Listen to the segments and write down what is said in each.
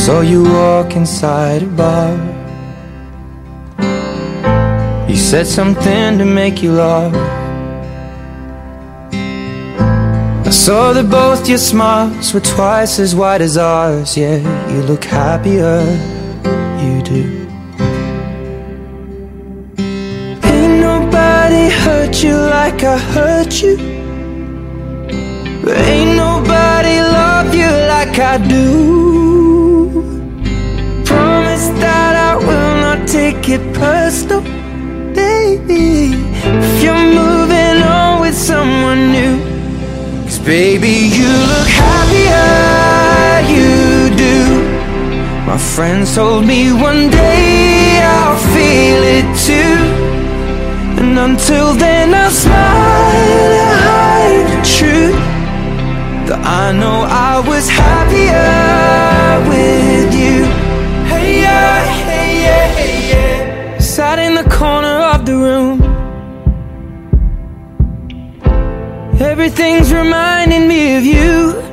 saw you walk inside a bar. You said something to make you laugh. I saw that both your smiles were twice as wide as ours. Yeah, you look happier, you do. Ain't nobody hurt you like I hurt you. Ain't nobody love you like I do. Promise that I will not take it personal, baby, if you're moving on with someone new. 'Cause baby, you look happier, you do. My friends told me one day I'll feel it too. And until then I'll smile and hide the truth, that I know I was happier with you. Hey yeah, hey yeah, hey yeah. Sat in the corner of the room. Everything's reminding me of you.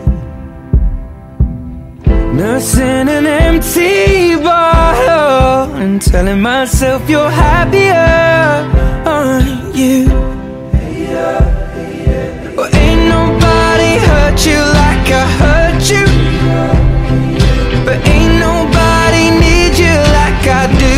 Nursing an empty bottle and telling myself you're happier, aren't you? Hey yeah, hey yeah. Well, ain't nobody hurt you like I hurt you, but ain't nobody need you like I do.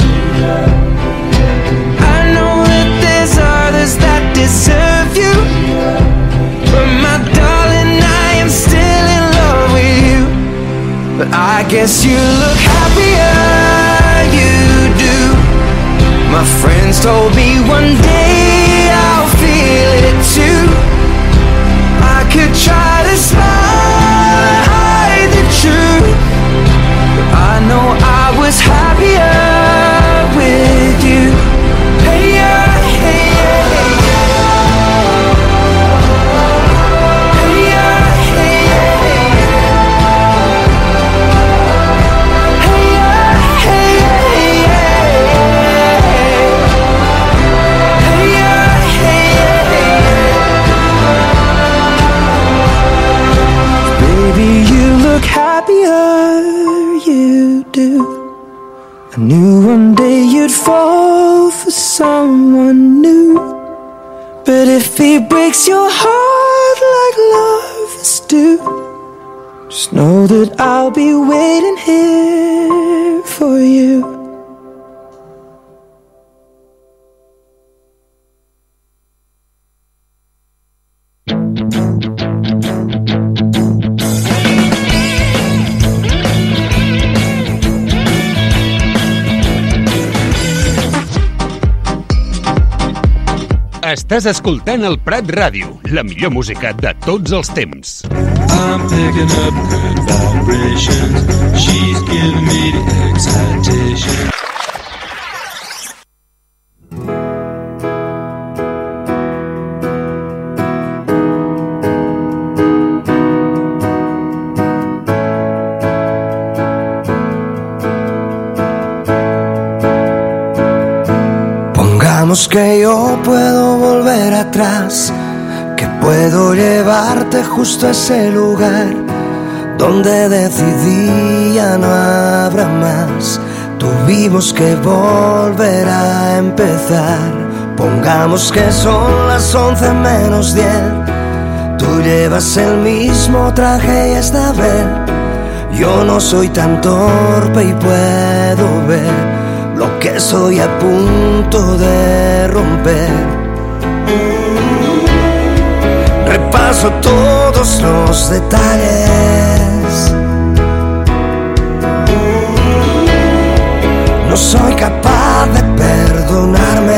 I know that there's others that deserve you, but my darling, I am still in love with you. But I guess you look happier, you do. My friends told me one day I'll feel it too. I could try to smile and hide the truth, but I know I was happier with you. Hey yeah, hey yeah, hey yeah. Hey yeah, hey yeah, hey yeah. Hey yeah, hey yeah, hey yeah. Hey yeah, hey yeah, hey yeah. Baby, you look happier, you do. I knew one day you'd fall for someone new, but if he breaks your heart like lovers do, just know that I'll be waiting here for you. Estàs escoltant el Prat Ràdio, la millor música de tots els temps. I'm picking up good vibrations. She's giving me the excitation. Que yo puedo volver atrás, que puedo llevarte justo a ese lugar donde decidí ya no habrá más. Tuvimos que volver a empezar. Pongamos que son las 11 menos 10. Tú llevas el mismo traje y esta vez yo no soy tan torpe y puedo ver lo que estoy a punto de romper. Repaso todos los detalles. No soy capaz de perdonarme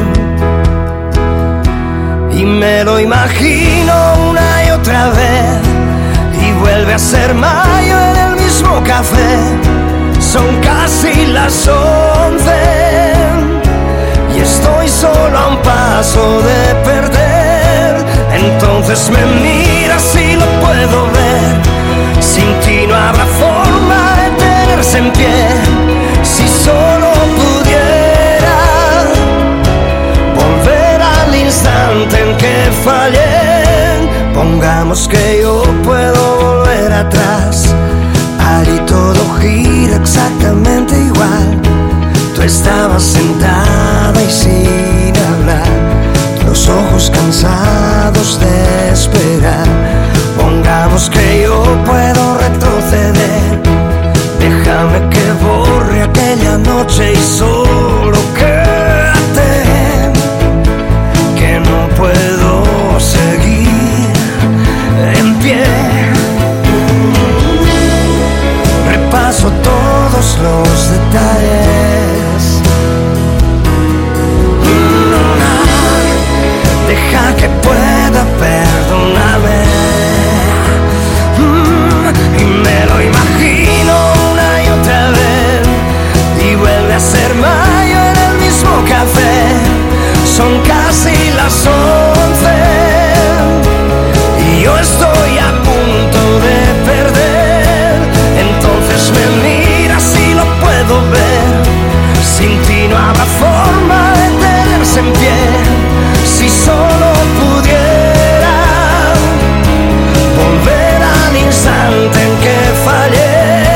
y me lo imagino una y otra vez, y vuelve a ser mayo en el mismo café. Son casi las 11 y estoy solo a un paso de perder. Entonces me miras y lo puedo ver. Sin ti no habrá forma de tenerse en pie. Si solo pudiera volver al instante en que fallé. Pongamos que yo puedo volver atrás. Allí todo gira noche y solo quédate, que no puedo seguir en pie. Repaso todos los detalles. Deja que pueda perdonarme. Y me lo imagino una y otra vez, y vuelve a ser mayo en el mismo café. Son casi las 11 y yo estoy a punto de perder. Entonces me miras y lo puedo ver. Sin ti no habrá forma de tenerse en pie. Si solo pudiera volver al instante en que fallé.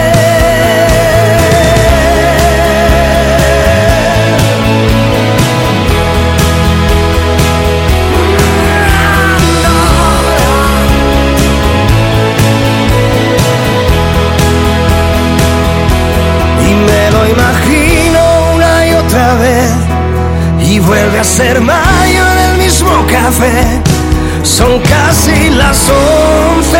Y me lo imagino una y otra vez, y vuelve a ser mayo en el mismo café. Son casi las 11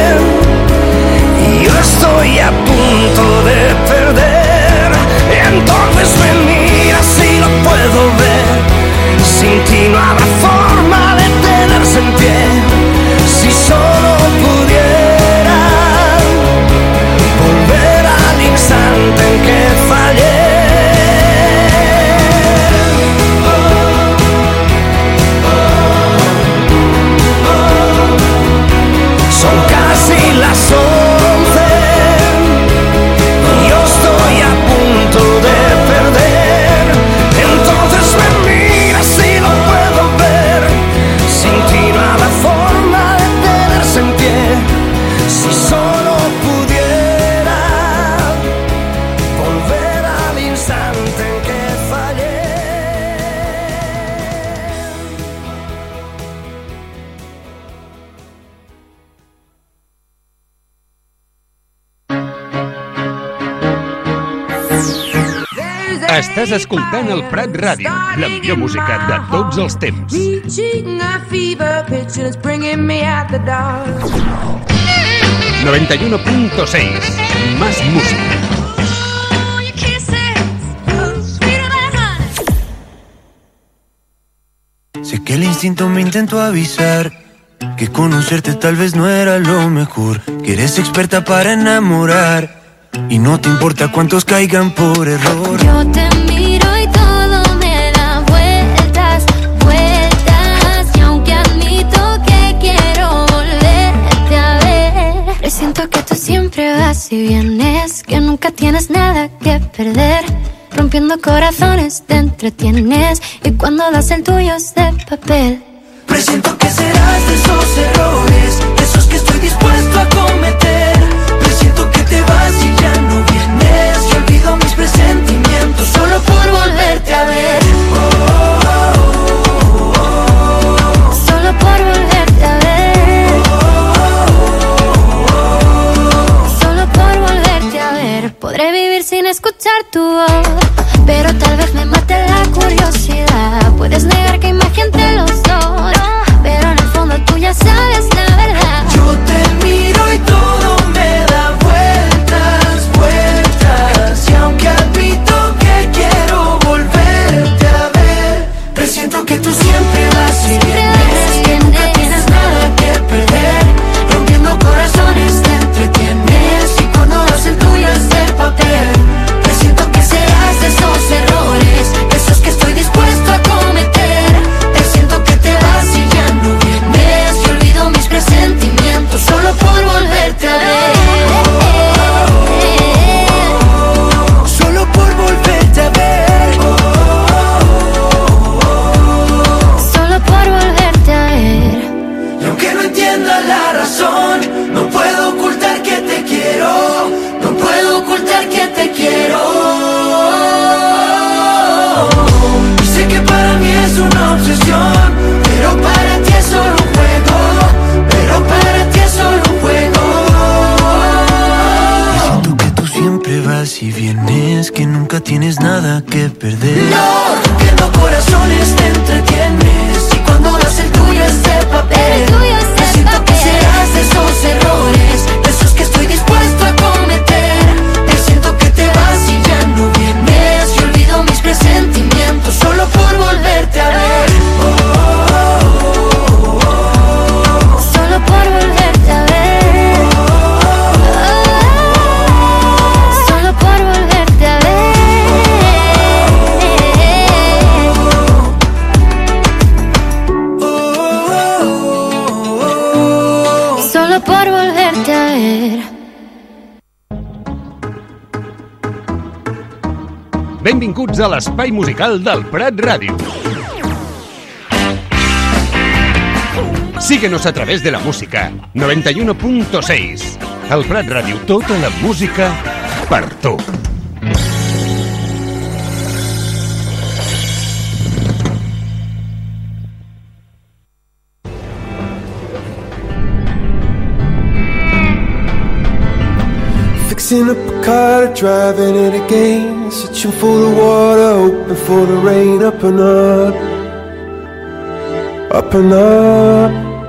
y yo estoy a punto de perder. Entonces me miras y lo puedo ver. Sin ti no habrá forma de tenerse en pie. Si solo pudiera volver al instante en que fallé. Son casi las 11 y yo estoy a punto de perder. Entonces me miras y lo puedo ver. Sin ti no habrá forma de tenerse en pie. Si solo pudiera volver al instante en que fallé. Estàs escoltant el Prat Ràdio, la millor música de tots els temps. Reaching a fever pitch and it's bringing me out the dark. 91.6, más música. Sé que el instinto me intentó avisar que conocerte tal vez no era lo mejor, que eres experta para enamorar y no te importa cuántos caigan por error. Yo te miro y todo me da vueltas, vueltas, y aunque admito que quiero volverte a ver, presiento que tú siempre vas y vienes, que nunca tienes nada que perder. Rompiendo corazones te entretienes, y cuando das el tuyo es de papel. Presiento que serás de esos errores, de esos que estoy dispuesto a cometer. Presiento que te vas y ya no vienes. Yo olvido mis presentimientos solo por volverte a ver. Solo por volverte a ver. Solo por volverte a ver. Podré vivir sin escuchar tu voz, pero tal vez me mate la curiosidad. Puedes negar que imagen entre los dos, pero en el fondo tú ya sabes la verdad. Yo te miro y todo me da vueltas, vueltas, y aunque admito que quiero volverte a ver, presiento que tú siempre vas y vienes, que nunca tienes nada que perder. Rompiendo corazones te entretienes, y cuando das el tuyo es de papel. Presiento que serás de esos Si vienes que nunca tienes nada que perder. No, rompiendo corazones te entretienes. Y cuando das el tuyo es de papel. Me siento que serás de esos errores, de esos que estoy dispuesto a cometer. Te siento que te vas y ya no vienes. Y olvido mis presentimientos solo por volverte a ver. Solo por volverte a ver. Solo por volverte a ver. Solo por volverte a ver. Benvinguts a l'espai musical del Prat Ràdio. Síguenos a través de la música 91.6. El Prat Ràdio, tota la música per tu. Fixing up a car, driving it again, searching for the water, hoping for the rain. Up and up, up and up.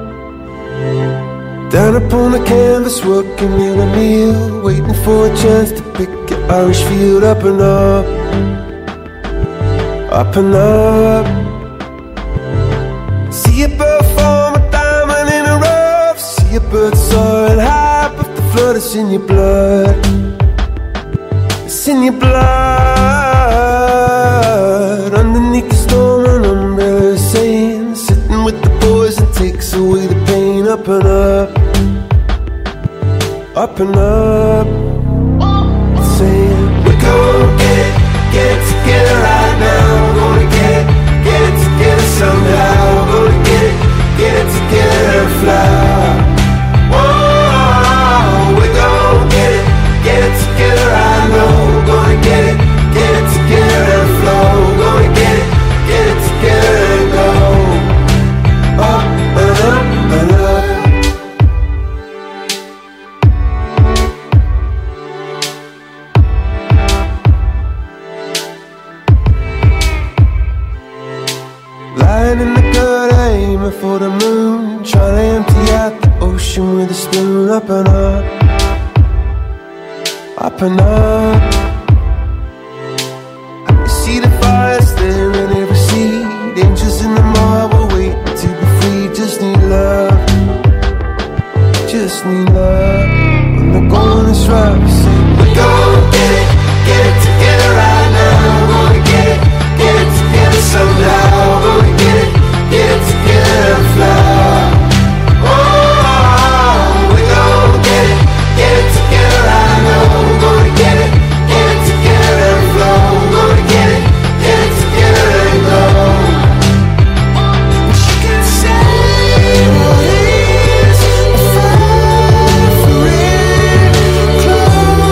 Down upon the canvas, working in a meal, waiting for a chance to pick an Irish field. Up and up, up and up. See a bird form a diamond in a rough. See a bird soaring high, but the flood is in your blood. It's in your blood. Underneath the storm, an umbrella is saying, sitting with the boys, it takes away the pain. Up and up, up and up. Saying, we're gonna get it together right now. We're gonna get it together somehow. We're gonna get it together and fly. Whoa, we're gonna get it together, I know. We're gonna get it together and flow. We're gonna get it together and go up and up and up. Lying in the gutter, aiming for the moon, trying to empty out the ocean with a spoon. Up and up, up and up. I can see the fires there in every seed. Angels in the marble waiting to be free. Just need love, just need love. When the going is rough, you say, we're gonna get it together right now. We're gonna get it together somehow. We're gonna get it together and fly. Oh, we're gonna get it together, I know. We're gonna get it together and flow. We're gonna get it together and go. But you can say all this, we'll fight for it. Close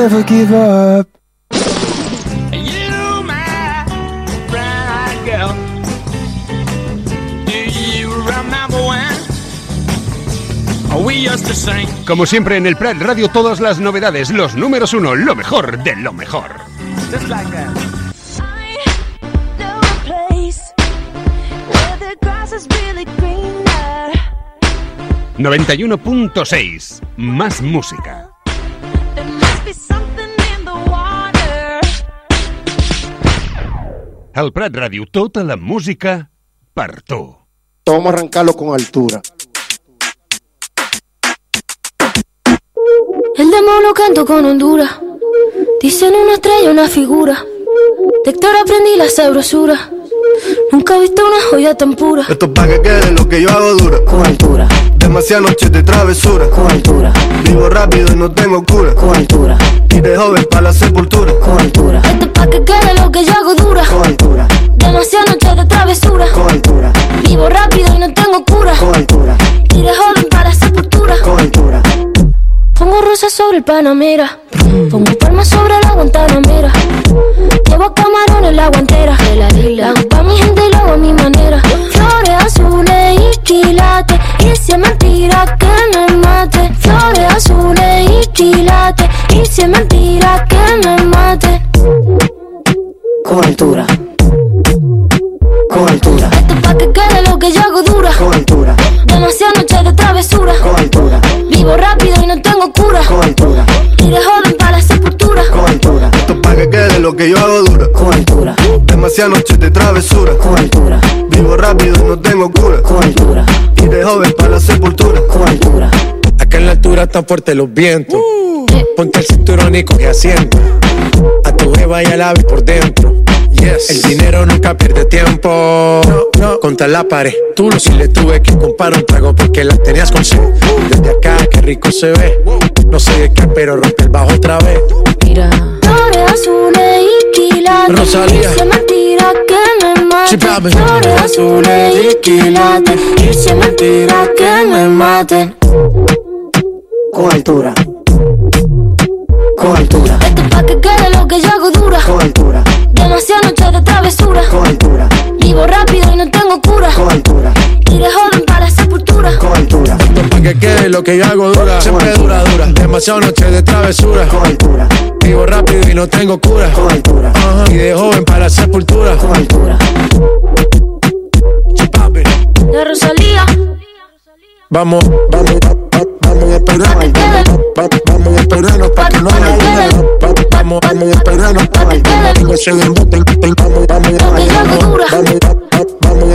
never give up. You, my brown-eyed girl, do you remember when we used to sing? Como siempre en el Prat Radio, todas las novedades, los números uno, lo mejor de lo mejor. Just like that. 91.6, más música. El Prat Radio, tota la música per tu. Vamos a arrancarlo con altura. El demo lo canto con Honduras. Dicen una estrella, una figura. De Héctor aprendí la sabrosura. Nunca he visto una joya tan pura. Esto es pa' que quede lo que yo hago dura. Con altura, Demasiadas noches de travesura. con altura, Vivo rápido y no tengo cura. con altura, Y de joven pa' la sepultura. con altura, Esto es pa' que quede lo que yo hago dura. con altura, Demasiadas noches de travesura. con altura, Vivo rápido y no tengo cura. con altura, Y de joven para la sepultura. con altura. Pongo rosas sobre el Panamera. Pongo palmas sobre la Guantanamera. Llevo camarones la guantera. La hago pa' mi gente y lo hago a mi manera. Flores azules y quilates. Y si es mentira que me mate. Flores azules y quilates. Y si es mentira que me mate. Con altura, con altura, Esto es pa' que quede lo que yo hago dura. con altura, Demasiadas noches de travesura. con altura, Vivo rápido y no tengo cura. con altura, Y de joven para la sepultura. con altura, Esto es pa' que quede lo que yo hago dura. con altura, Demasiadas noches de travesura. con altura, Vivo rápido y no tengo cura. con altura, Y de joven pa' la sepultura. con altura. Acá en la altura están fuertes los vientos. Ponte el cinturón y coge asiento. A tu jeva y al ave por dentro. Yes. El dinero nunca pierde tiempo. No. Contra la pared. Tú no, si le tuve que comprar un trago porque la tenías con sed. Desde acá, qué rico se ve. No sé de qué, pero rompe el bajo otra vez. Mira. Flores azules y quilates. Rosalía. Y si es mentira que me mate. Chipame. Flores azules y quilates. Y si es mentira que me mate. Con altura, con altura, Esto es pa' que quede lo que yo hago dura. con altura, Demasiadas noches de travesura. con altura, Vivo rápido y no tengo cura. con altura, Y de joven para la sepultura. con altura, Esto es pa' que quede lo que yo hago dura. Siempre dura, dura. Demasiadas noches de travesura. con altura, Vivo rápido y no tengo cura. con altura, Y de joven para la sepultura. con altura. Chipapi. De Rosalía. Vamos a esperarnos. Vamos a esperarnos pa' que no haya una. Vamos a esperarnos pa' que no se desbote. Vamos a esperarnos. Vamos a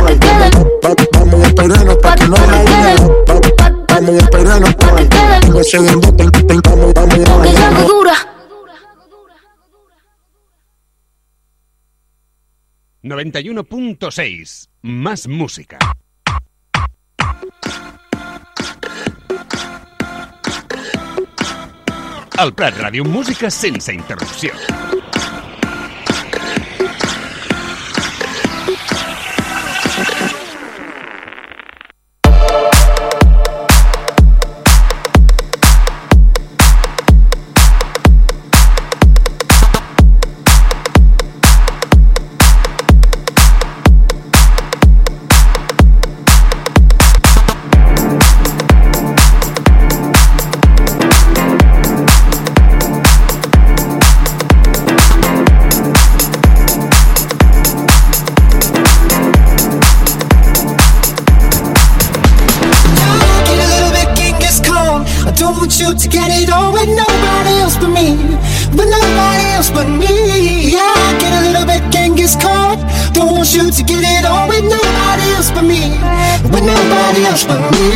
esperarnos pa' que no haya una. Vamos a esperarnos pa' que no se desbote. Vamos Lo que yo hago dura. 91.6, más música. El Prat Radio, música sense interrupció. To get it on with nobody else but me, with nobody else but me. Yeah, I get a little bit Genghis Khan. Don't want you to get it on with nobody else but me, with nobody else but me.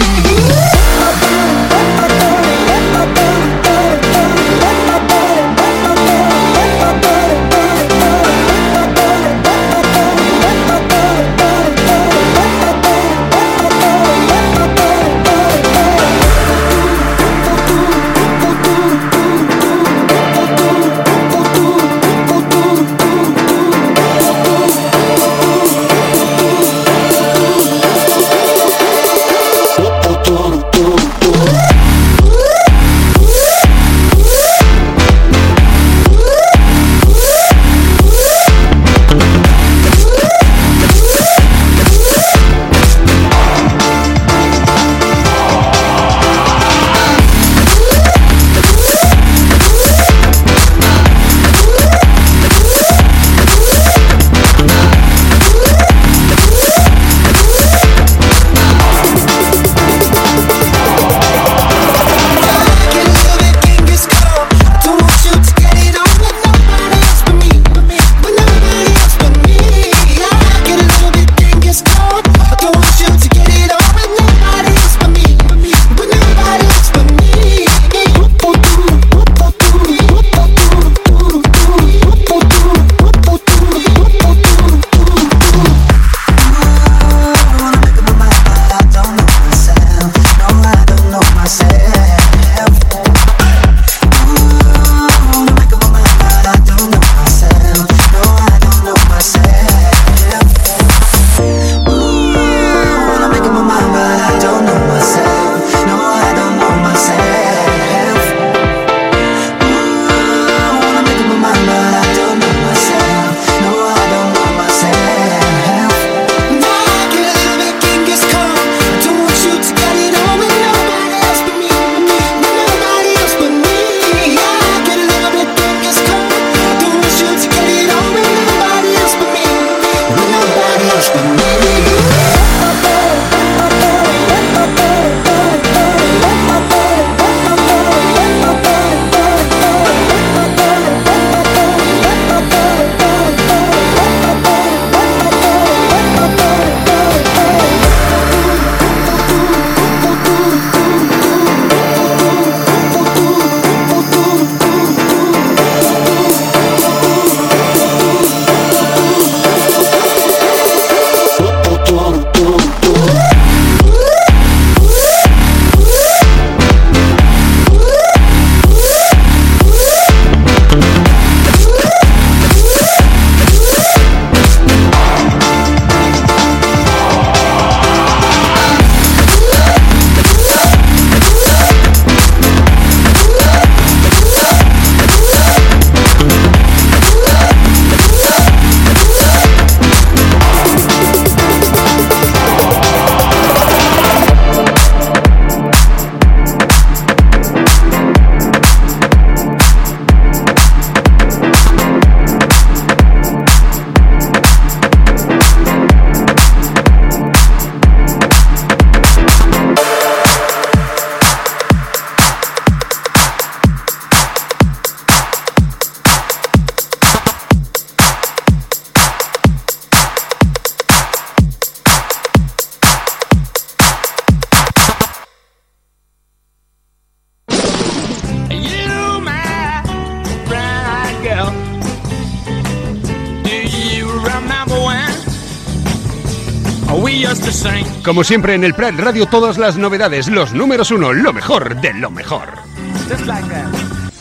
We used to sing. Como siempre en el Prat Radio, todas las novedades, los números uno, lo mejor de lo mejor. Just like that.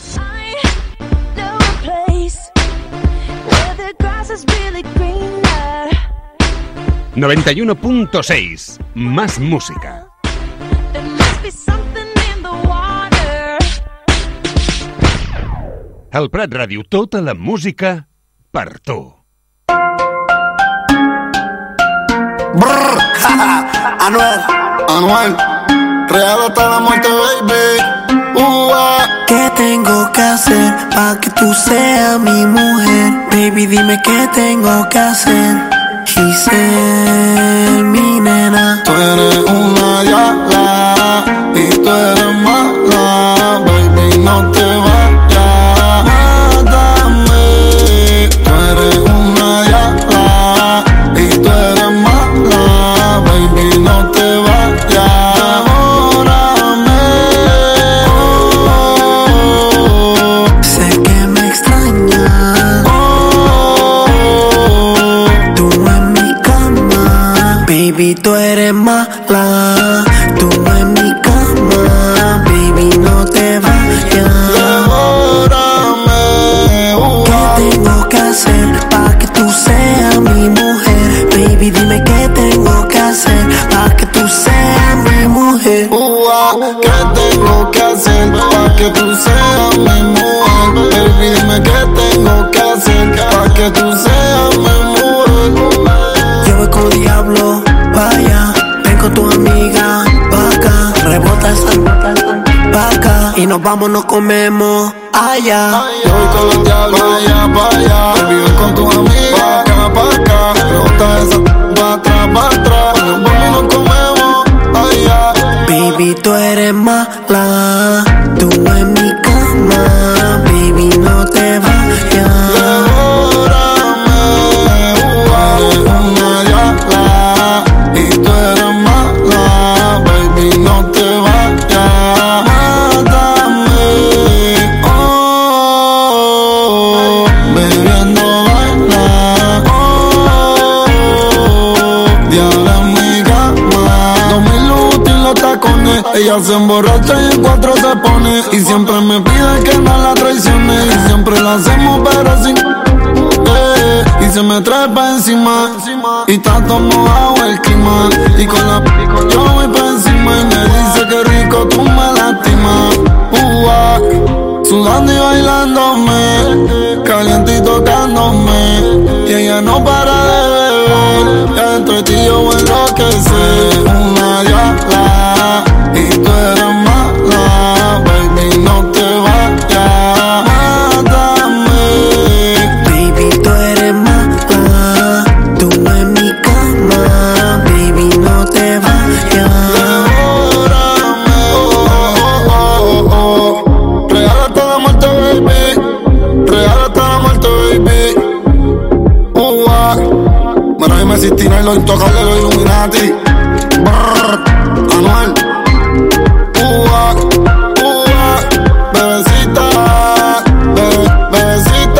91.6, más música. Al Prat Ràdio, tota la música per tu. Brrr, Anuel, real hasta la muerte, baby. ¿Qué tengo que hacer para que tú seas mi mujer? Baby, dime qué tengo que hacer. Giselle, mi nena. Tú eres una diabla y tú eres mala, baby, no te vayas, mátame. Tú eres una diabla y tú eres mala, baby, no te vayas. Baby, tú eres mala, tú en mi cama, baby, no te vayas. Devórame, ¿qué tengo que hacer para que tú seas mi mujer? Baby, dime qué tengo que hacer para que tú seas mi mujer. ¿qué tengo que hacer para que tú seas mi mujer? Baby, dime qué tengo que hacer para que tú seas mi mujer. Yo voy con diablo. Vaya, ven con tu amiga, pa' acá, rebota esa, pa' acá, y nos vamos, nos comemos allá. Yo voy con los diablos, vaya, baby, ven con tu amiga, pa' acá, rebota esa, pa' atrás, nos vamos y nos comemos allá. Baby, tú eres mala, tú en mi cama, baby, no te vayas. Ella se emborracha y en cuatro se pone, y siempre me pide que no la traicione, y siempre la hacemos pero sin y se me trepa encima, y está todo mojado el clima, y con la yo voy pa' encima y me dice que rico tú me lastimas. Sudando y bailándome, caliente y tocándome, y ella no para de beber, y adentro de ti yo voy a enloquecer. Una diabla y tú eres mala, baby, no te vayas, mátame. Baby, tú eres mala, tú en mi cama, baby, no te vayas. Devórame, real hasta la muerte, baby, real hasta la muerte, baby. Mira, dime si Tina y los intocables, los Illuminati. Anuel. Bebecita, bebecita.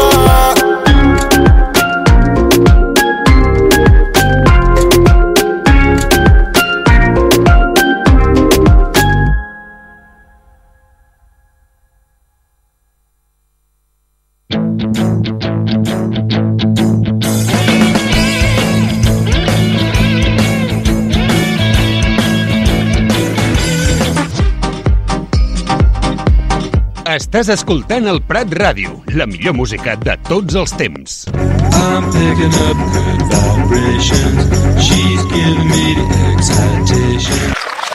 Estàs escoltant el Prat Ràdio, la millor música de tots els temps. I'm picking up good vibrations. She's giving me the excitation.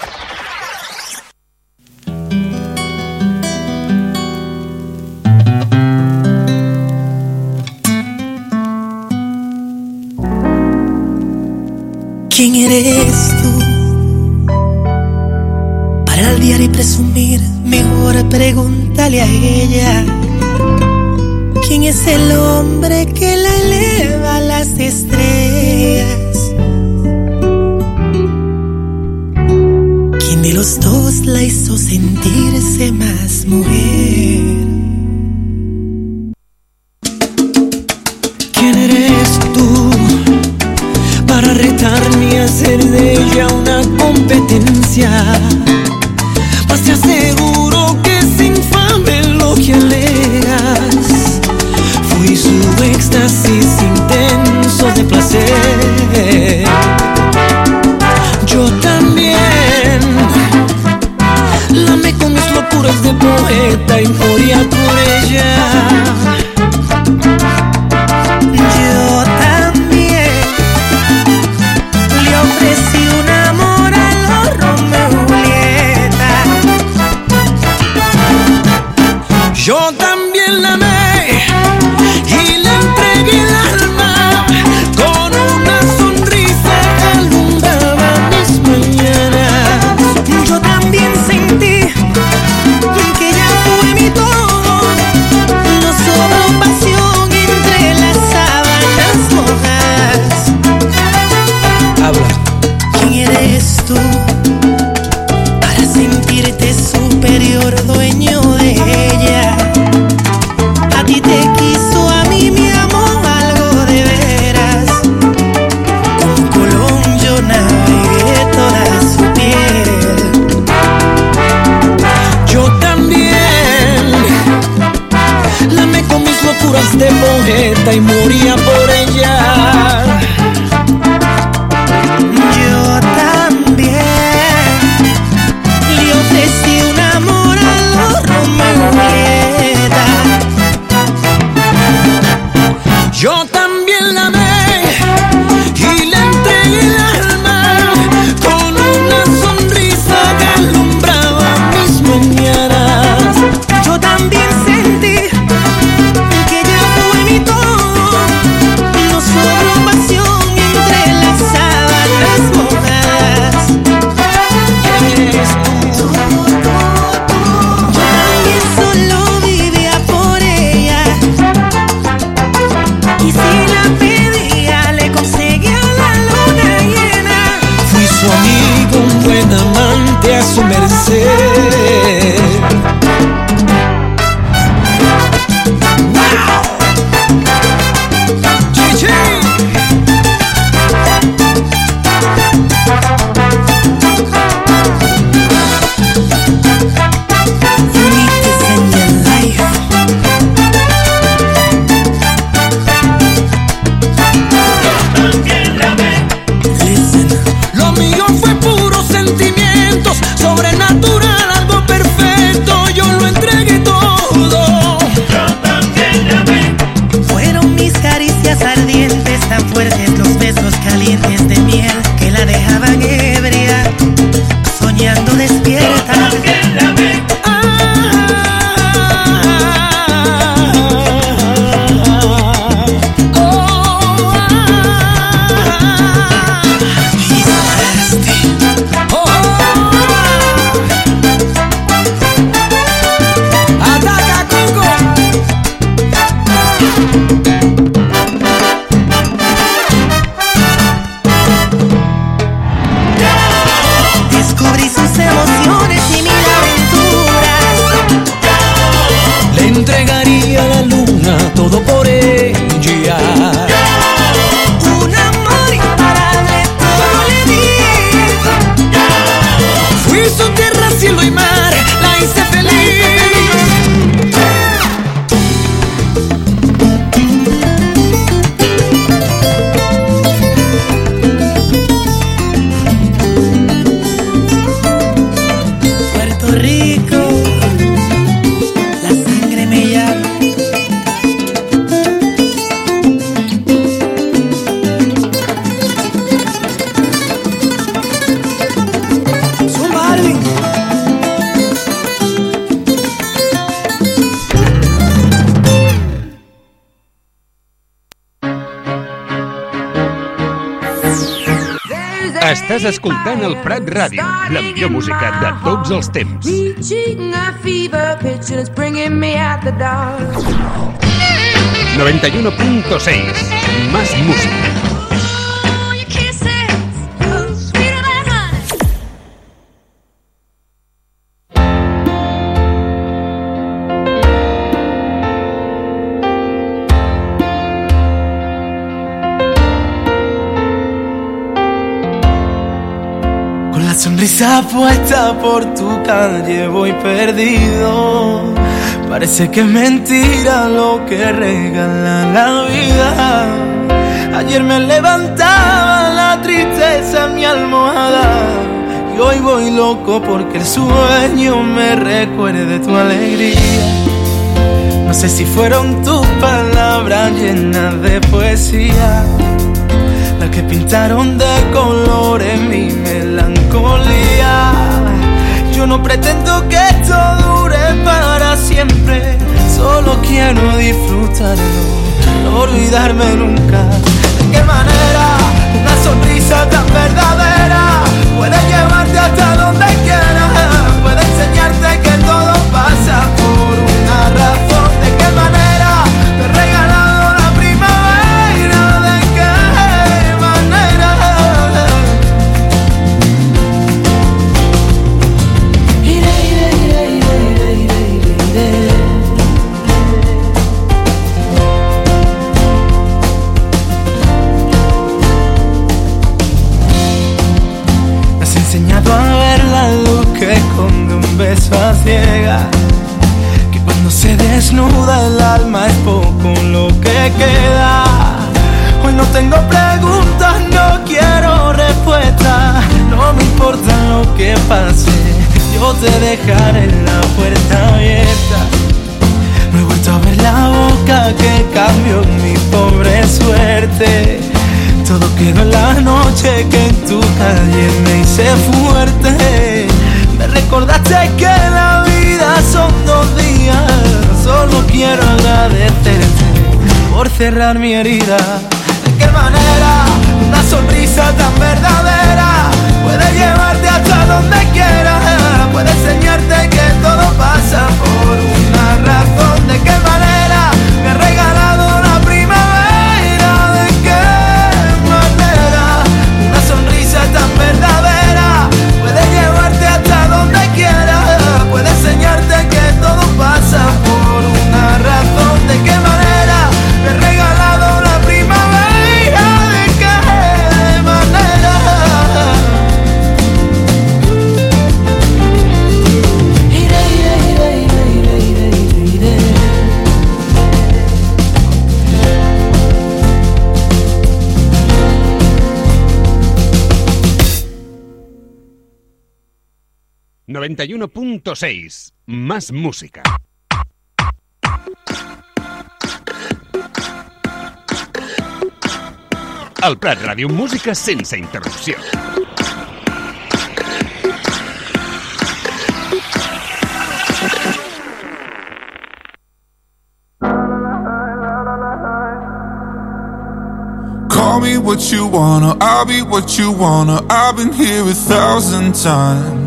¿Quién eres tú? Para al diario y presumir, mejor pregúntale a ella. ¿Quién es el hombre que la eleva a las estrellas? ¿Quién de los dos la hizo sentirse más mujer? ¿Quién eres tú para retar ni hacer de ella una competencia. Mas te aseguro que es infame lo que alegas. Fui su éxtasis intenso de placer. Yo también la amé con mis locuras de poeta y moría por ella. Yo también le ofrecí un amor a los Romeo y Julieta. Yo también la amé y le entregué el alma. Con una sonrisa que alumbraba mis mañanas. Yo también sentí que ella fue mi todo. No sobró pasión entre las sábanas mojadas. Habla. ¿Quién eres tú para sentirte superior, dueño de ella? A ti te quiso, a mí me amó algo de veras. Como Colón yo navegué toda su piel. Yo también la amé con mis locuras de poeta y moría por ella. Yo también le ofrecí un amor a los Romeo y Julieta. Yo también la amé y le entregué el alma. Con una sonrisa que alumbraba mis mañanas. Yo también sentí que ella fue mi todo. No sobró pasión entre las sábanas mojadas. Eres tú. Yo también solo vivía por ella. Y si la pedía, le conseguía la luna llena. Fui su amigo, un buen amante a su merced. ¡Wow! ¡Chi-chi! Uniqueness in your life. Listen. Lo mío fue puros sentimientos, sobrenatural, algo perfecto. Yo lo entregué todo. Yo también la amé. Fueron mis caricias ardientes, tan fuertes los besos calientes de miel que la dejaban ebria, soñando despierta. Yo también la amé. Ataca, Coco. Descubrí sus emociones y mil aventuras. Le entregaría la luna, todo por ella. Un amor imparable, todo le di. Fui su tierra, cielo y mar, la hice feliz. Puerto Rico, la sangre me llama. Zumba, Alvin. Estàs escoltant el Prat Ràdio, la millor música de tots els temps. Reaching a fever pitch and it's bringing me out the dark. 91.6, más música. la sonrisa puesta por tu calle voy perdido. Parece que es mentira lo que regala la vida. Ayer me levantaba la tristeza en mi almohada y hoy voy loco porque el sueño me recuerde tu alegría. No sé si fueron tus palabras llenas de poesía las que pintaron de colores mi melancolía. Yo no pretendo que esto dure para siempre, solo quiero disfrutarlo, no olvidarme nunca. ¿De qué manera una sonrisa tan verdadera puede llevarte hasta donde quieras? Puede enseñarte que todo pasa por una razón. ¿De qué manera te he regalado la primavera? ¿De qué manera? Me has enseñado a ver la luz que esconde un beso a ciegas, que cuando se desnuda el alma es poco lo que queda. Hoy no tengo preguntas, no quiero respuestas, no me importa lo que pase, yo te dejaré la puerta abierta. No he vuelto a ver la boca que cambió mi pobre suerte. Todo quedó en la noche que en tu calle me hice fuerte. Me recordaste que la vida son 2 días. Solo quiero agradecerte por cerrar mi herida. ¿De qué manera una sonrisa tan verdadera puede llevarte hasta donde quieras? Puede enseñarte que todo pasa por una razón. ¿De qué manera me he regalado la primavera? ¿De qué manera una sonrisa tan verdadera puede llevarte hasta donde quieras? Puede enseñarte que todo pasa por una razón. ¿De qué manera me he regalado la primavera? ¿De qué manera? 91.6, más música. Al Prat Ràdio, música sense interrupció. Call me what you wanna, I'll be what you wanna. I've been here 1,000 times.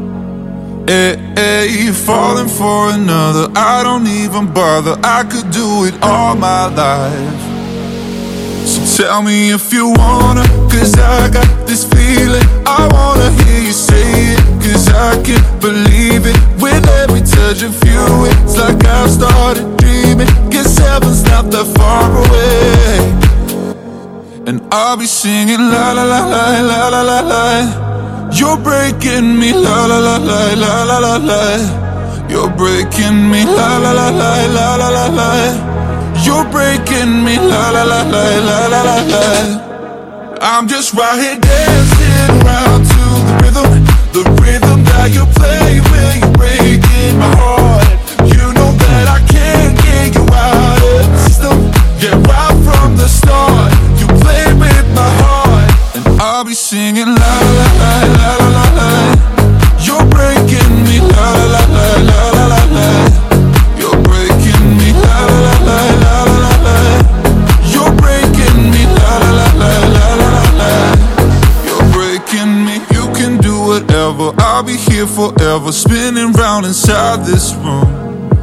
Hey, falling for another, I don't even bother. I could do it all my life. So tell me if you wanna, cause I got this feeling. I wanna hear you say it, cause I can't believe it. With every touch of you, it's like I've started dreaming. Guess heaven's not that far away. And I'll be singing la la la la la la la la. You're breaking me la la la la la la la la. You're breaking me la la la la la la la la. You're breaking me la la la la la la la la. I'm just right here dancing around to the rhythm that you play when you're breaking my heart. You know that I can't get you out of the system. Yeah, right from the start, you play with my heart, and I'll be singing la la la la la la la. You're breaking me la la la la la la la. You're breaking me la la la la la la la. You're breaking me la la la la la la la. You're breaking me. You can do whatever. I'll be here forever, spinning round inside this room.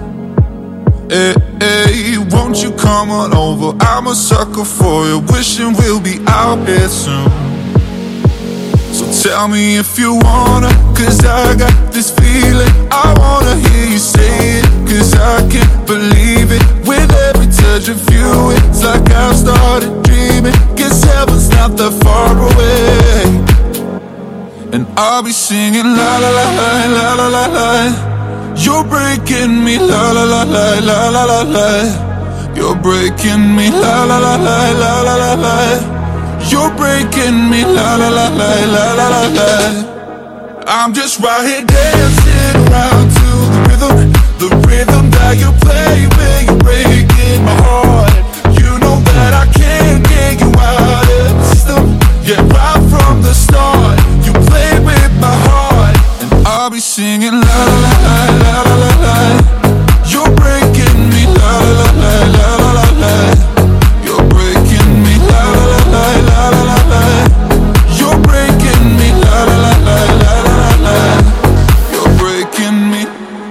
Hey, won't you come on over? I'm a sucker for you, wishing we'll be out here soon. So tell me if you wanna, cause I got this feeling. I wanna hear you say it, cause I can't believe it. With every touch of you, it's like I've started dreaming. Guess heaven's not that far away. And I'll be singing la la la la la la la la. You're breaking me la la la la la la la la. You're breaking me la la la la la la la la. You're breaking me la la la la la la la la. I'm just right here dancing around to the rhythm that you play when you're breaking my heart. You know that I can't get you out of the system. Yeah, right from the start, you play with my heart, and I'll be singing la la la la la la la. You're breaking me la la la la la la la. You're breaking me la la la la la la la. You're breaking me la la la la la la la. You're breaking me.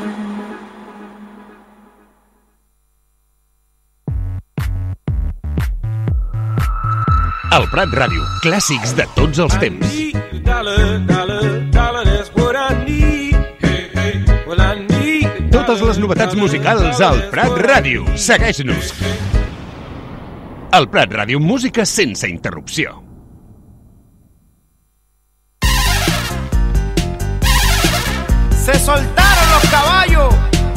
El Prat Ràdio, clàssics de tots els temps. Totes les novetats musicals al Prat Ràdio. Segueix-nos. El Prat Ràdio, música sense interrupció. Se soltaron los caballos.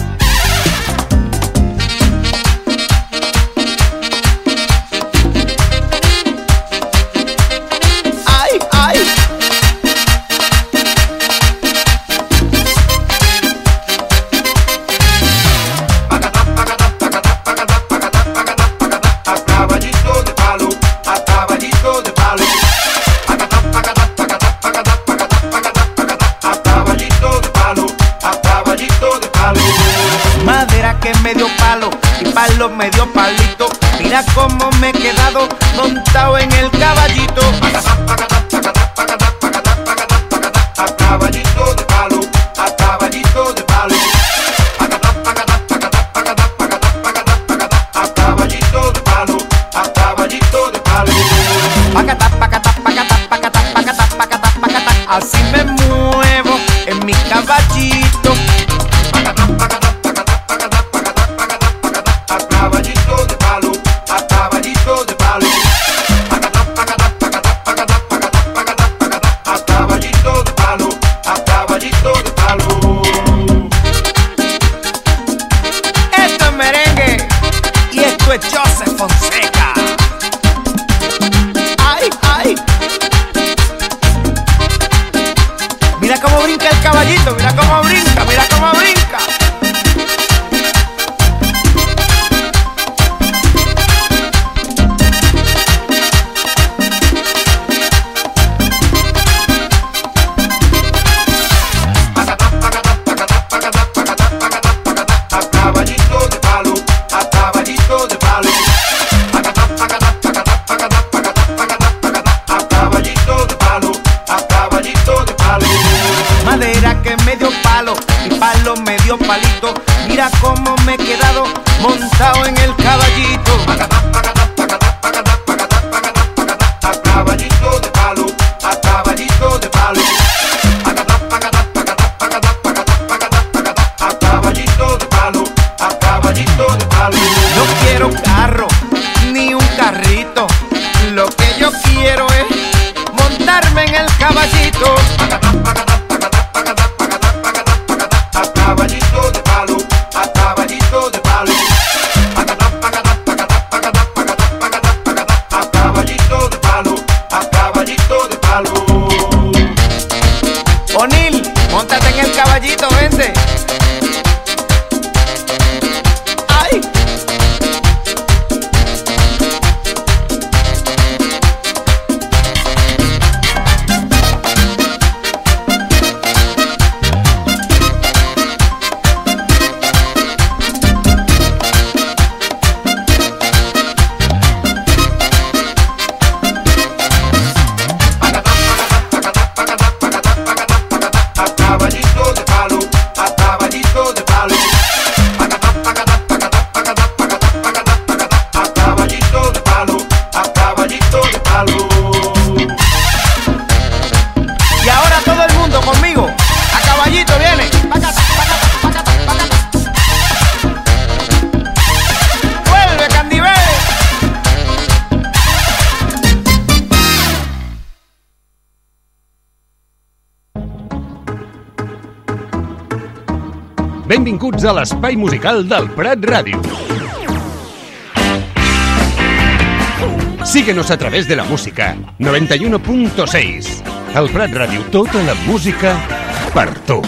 Medio palo y palo medio palito. Mira cómo me he quedado montado en el caballito. A caballito de palo, a caballito de palo. A caballito de palo, a caballito de palo. Pacata, pacata, pacata, pacata, pacata, pacata, pacata. Así me muevo en mi caballito. Caballito de palo, a caballito de palo. A caballito de palo, a caballito de palo. Esto es merengue y esto es Joseph Fonseca. Ay, ay. Mira cómo brinca el caballito, mira cómo brinca, mira cómo brinca. Madera que medio palo y palo medio palito. Mira cómo me he quedado montado en el caballito. A caballito de palo, a caballito de palo. A caballito de palo, a caballito de palo. No quiero carro ni un carrito. Lo que yo quiero es montarme en el caballito. A caballito de palo, a caballito de palo. A caballito de palo, a caballito de palo. O'Neill, móntate en el caballito, vente. ¡Ay! Benvinguts a l'espai musical del Prat Ràdio. Síguenos a través de la música 91.6. El Prat Ràdio, tota la música per tu.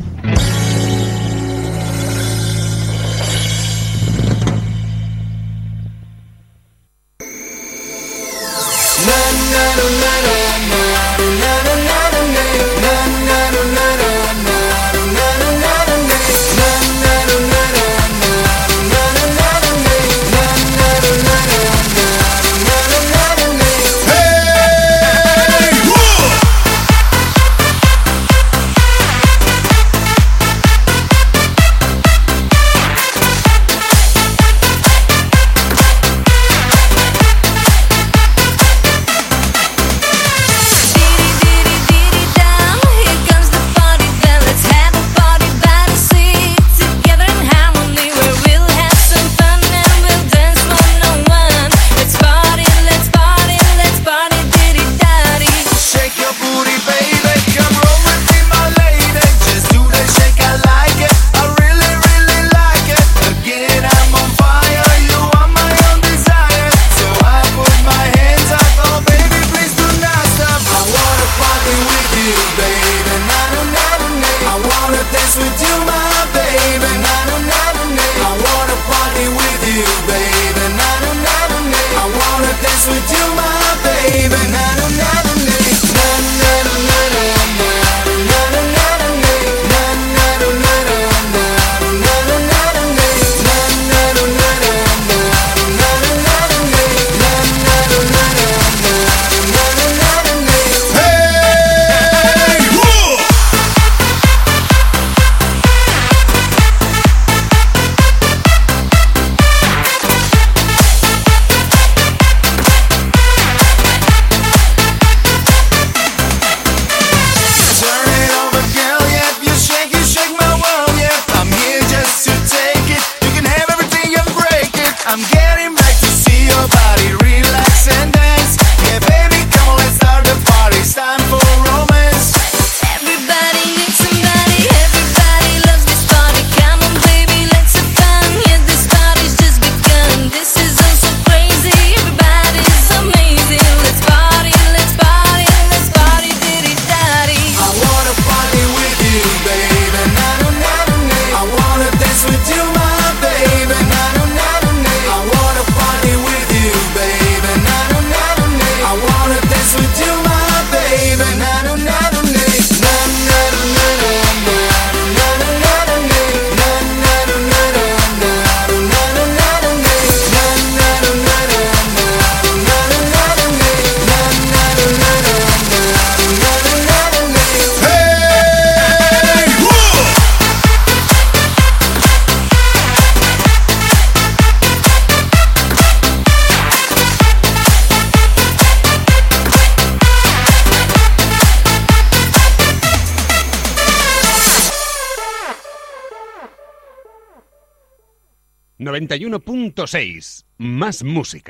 ...91.6... Más música.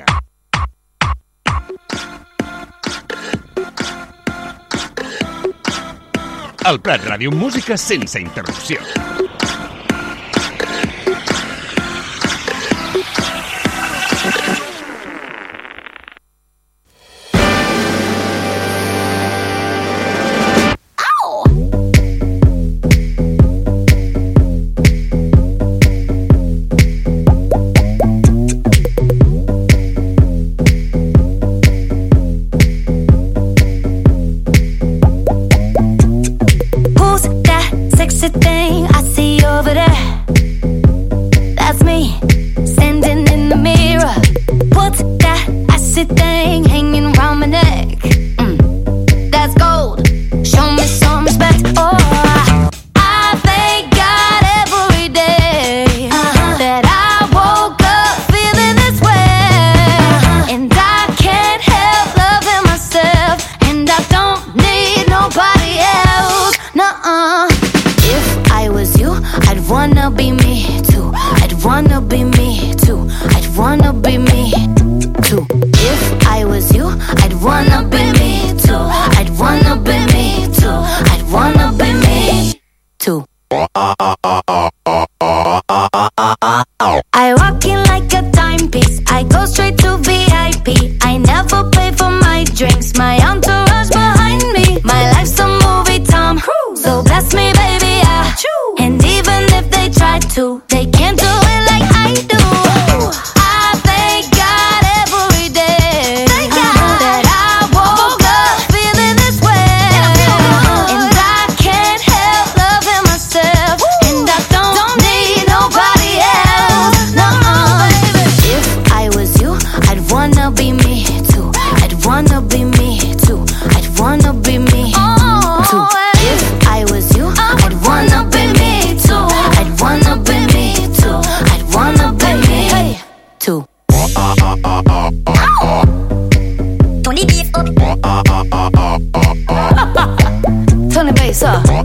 El Prat Ràdio, música sense interrupció. too. the bass,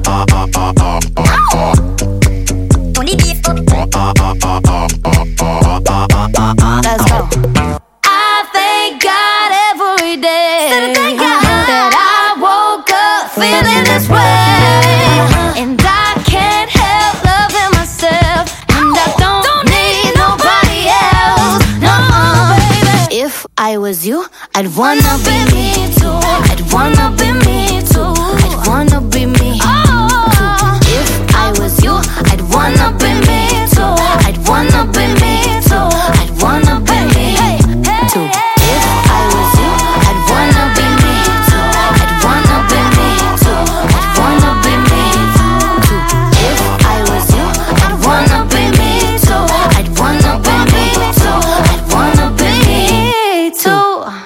Let's go. I thank God every day that I woke up feeling this way, and I can't help loving myself, and I don't need nobody else. No, baby. If I was you, I'd wanna be me too. I'd wanna be me too. I'd wanna be me too. If I was you, I'd wanna be me too. I'd wanna be me too. I'd wanna be me too. If I was you, I'd wanna be me too. I'd wanna be me too. I'd wanna be me too. If I was you, I'd wanna be me too. I'd wanna be me too. I'd wanna be me too.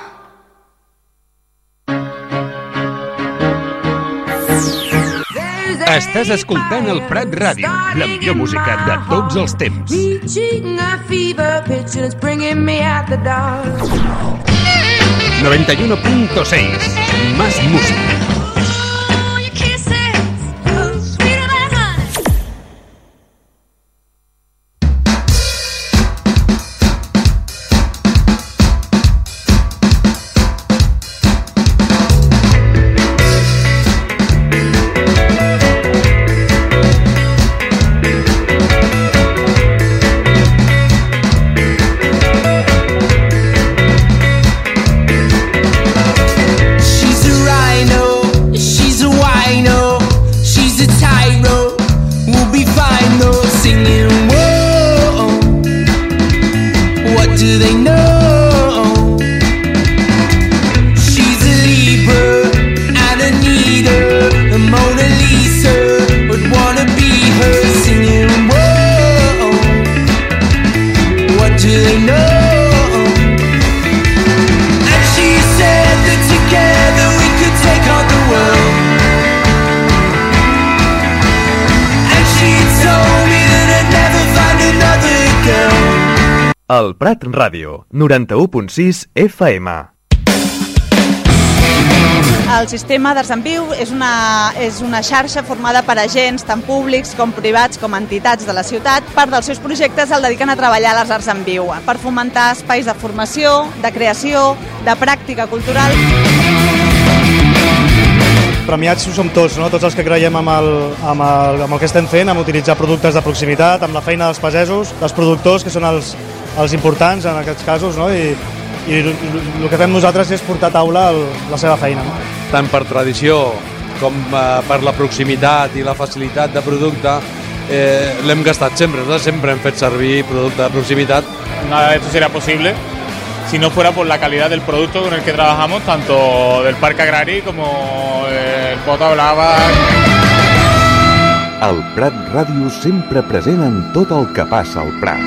Estàs escoltant el Prat Ràdio, la millor música de tots els temps. Reaching a fever pitch and it's bringing me out the dark. 91.6, más música. El Prat Ràdio, 91.6 FM. El sistema d'Arts en Viu és una xarxa formada per agents tant públics com privats com entitats de la ciutat. Part dels seus projectes el dediquen a treballar a les arts en viu, per fomentar espais de formació, de creació, de pràctica cultural. Premiats ho som tots, no? Tots els que creiem amb el que estem fent, amb utilitzar productes de proximitat, amb la feina dels pagesos, dels productors, que són els importants en aquests casos, no? I el que fem nosaltres és portar a taula la seva feina. No? Tant per tradició com per la proximitat i la facilitat de producte, l'hem gastat sempre. Nosaltres sempre hem fet servir producte de proximitat. Nada de esto sería posible si no fuera por la calidad del producto con el que trabajamos, tanto del Parc Agrari como el Pota Blava. El Prat Ràdio sempre present en tot el que passa al Prat.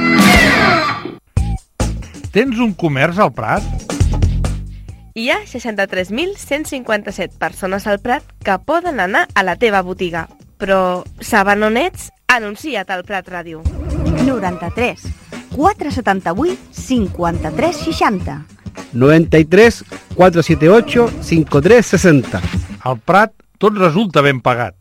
Tens un comerç al Prat? Hi ha 63.157 persones al Prat que poden anar a la teva botiga. Però saben on ets? Anuncia't al Prat Ràdio. 93 478 53 60 93 478 53 60. Al Prat tot resulta ben pagat.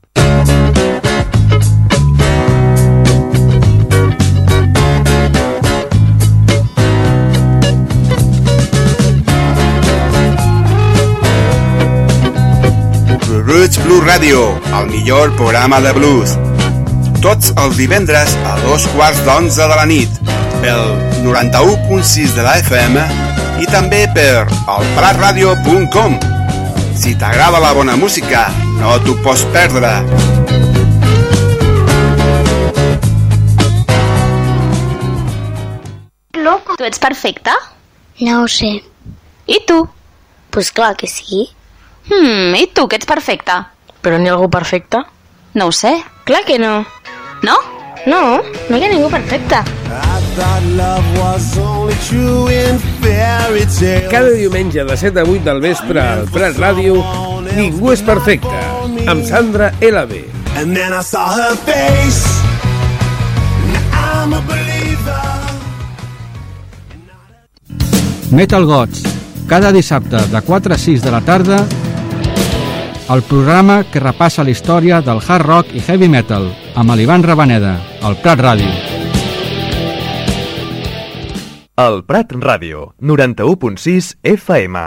Roots Blues Radio, el millor programa de blues. Tots els divendres a 11:15 de la nit, pel 91.6 de la FM i també per elpratradio.com. Si t'agrada la bona música, no t'ho pots perdre. Loco, ¿tú ets perfecta? No ho sé. I tu? Pues clar que sí. I tu, que ets perfecta? Però n'hi ha algú perfecte? No ho sé. Clar que no. No? No, no hi ha ningú perfecte. Cada diumenge de 7 a 8 del vespre al Prat Ràdio, Ningú és perfecte, amb Sandra LB. Metal Gods, cada dissabte de 4 a 6 de la tarda el programa que repassa la història del hard rock i heavy metal, amb l'Ivan Rabaneda, al Prat Ràdio. El Prat Ràdio, 91.6 FM.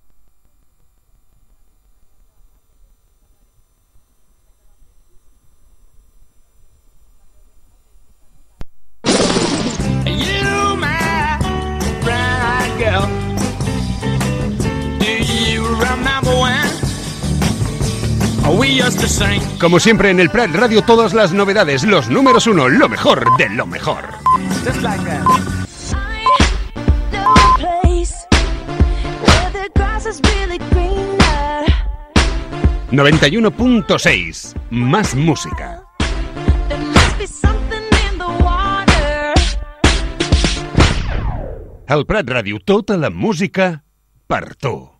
Como siempre en el Prat Radio, todas las novedades, los números uno, lo mejor de lo mejor. 91.6, más música. El Prat Radio, tota la música per tu.